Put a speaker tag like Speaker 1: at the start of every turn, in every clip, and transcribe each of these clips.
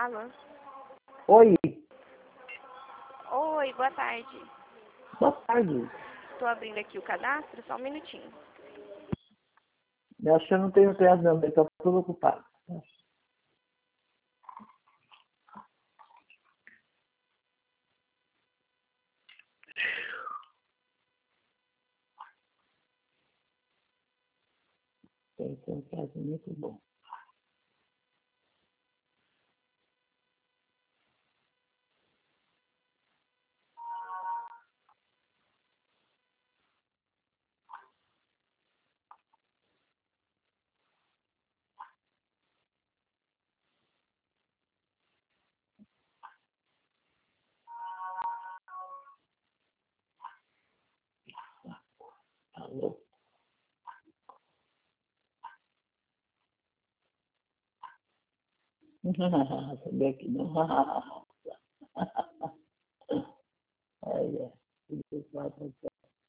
Speaker 1: Alô?
Speaker 2: Oi,
Speaker 1: Oi, boa tarde.
Speaker 2: boa tarde.
Speaker 1: Estou abrindo aqui o cadastro, só um minutinho.
Speaker 2: Eu acho que eu não tenho tempo não, eu estou tudo ocupado. Esse é um caso muito bom. Alô? Sabia que não. Olha, isso vai acontecer.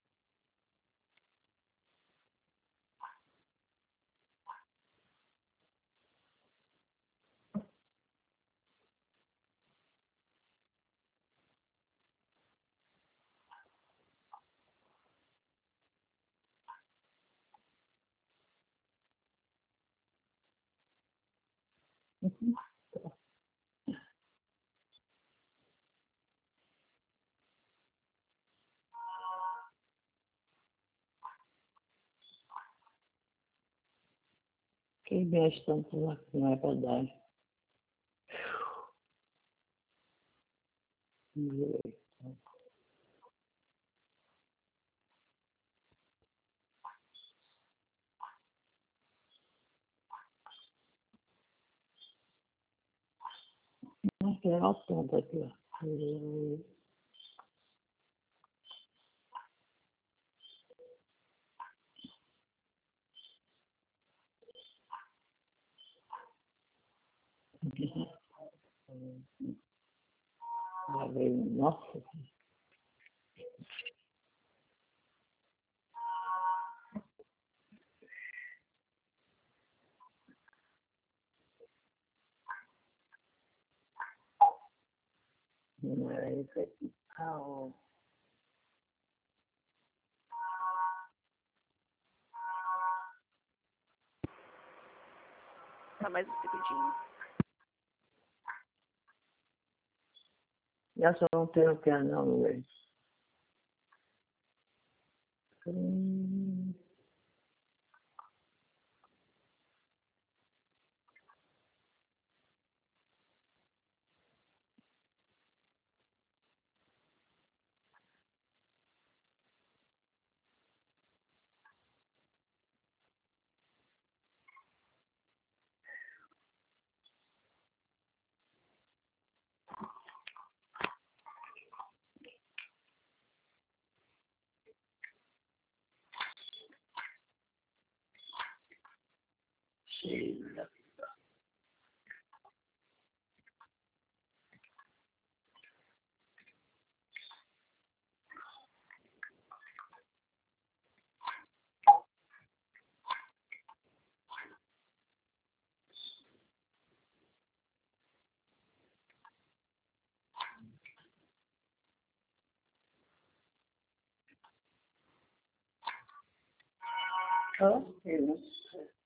Speaker 2: Quem mexe tanto lá que não é verdade? Mas que legal tanto aqui, ó. Nossa, não era isso aqui. Ah, ó.
Speaker 1: Só mais um segundinho.
Speaker 2: Eu só não tenho que não, velho. Sheila. Oh, Sheila.